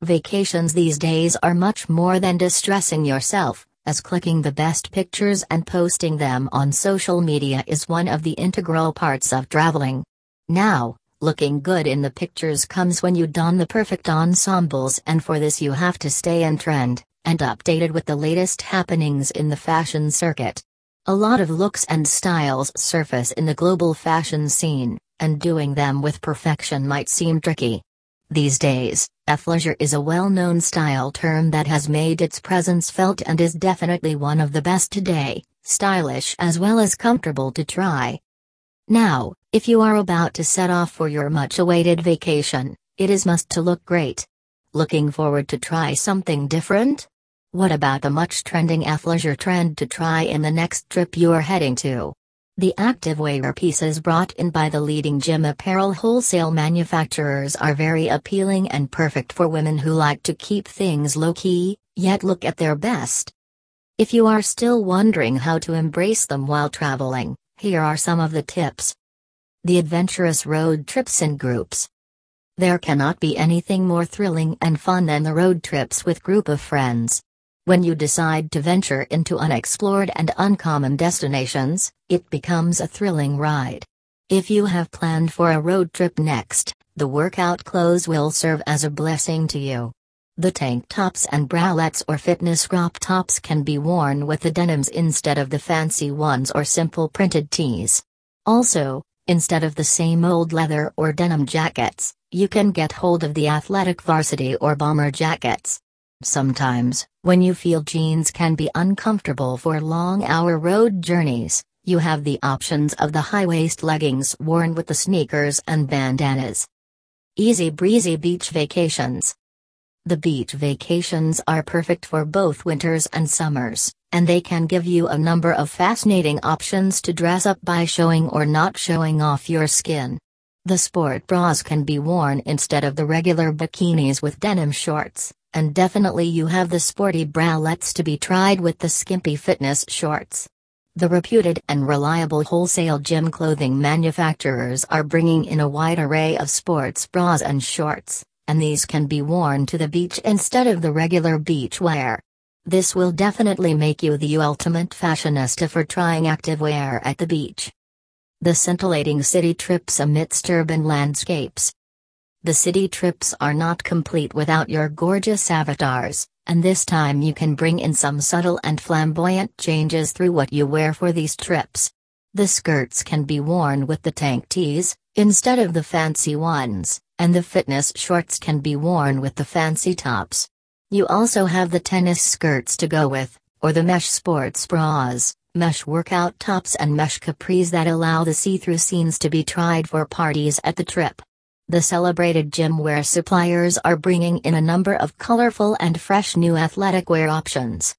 Vacations these days are much more than distressing yourself, as clicking the best pictures and posting them on social media is one of the integral parts of traveling. Now, looking good in the pictures comes when you don the perfect ensembles, and for this you have to stay in trend and updated with the latest happenings in the fashion circuit. A lot of looks and styles surface in the global fashion scene, and doing them with perfection might seem tricky. These days, athleisure is a well-known style term that has made its presence felt and is definitely one of the best today, stylish as well as comfortable to try. Now, if you are about to set off for your much-awaited vacation, it is must to look great. Looking forward to try something different? What about the much-trending athleisure trend to try in the next trip you're heading to? The activewear pieces brought in by the leading gym apparel wholesale manufacturers are very appealing and perfect for women who like to keep things low-key, yet look at their best. If you are still wondering how to embrace them while traveling, here are some of the tips. The adventurous road trips in groups. There cannot be anything more thrilling and fun than the road trips with group of friends. When you decide to venture into unexplored and uncommon destinations, it becomes a thrilling ride. If you have planned for a road trip next, the workout clothes will serve as a blessing to you. The tank tops and bralettes or fitness crop tops can be worn with the denims instead of the fancy ones or simple printed tees. Also, instead of the same old leather or denim jackets, you can get hold of the athletic varsity or bomber jackets. Sometimes, when you feel jeans can be uncomfortable for long-hour road journeys, you have the options of the high-waist leggings worn with the sneakers and bandanas. Easy breezy beach vacations. The beach vacations are perfect for both winters and summers, and they can give you a number of fascinating options to dress up by showing or not showing off your skin. The sport bras can be worn instead of the regular bikinis with denim shorts. And definitely you have the sporty bralettes to be tried with the skimpy fitness shorts. The reputed and reliable wholesale gym clothing manufacturers are bringing in a wide array of sports bras and shorts, and these can be worn to the beach instead of the regular beach wear. This will definitely make you the ultimate fashionista for trying activewear at the beach. The scintillating city trips amidst urban landscapes. The city trips are not complete without your gorgeous avatars, and this time you can bring in some subtle and flamboyant changes through what you wear for these trips. The skirts can be worn with the tank tees, instead of the fancy ones, and the fitness shorts can be worn with the fancy tops. You also have the tennis skirts to go with, or the mesh sports bras, mesh workout tops and mesh capris that allow the see-through scenes to be tried for parties at the trip. The celebrated gym wear suppliers are bringing in a number of colorful and fresh new athletic wear options.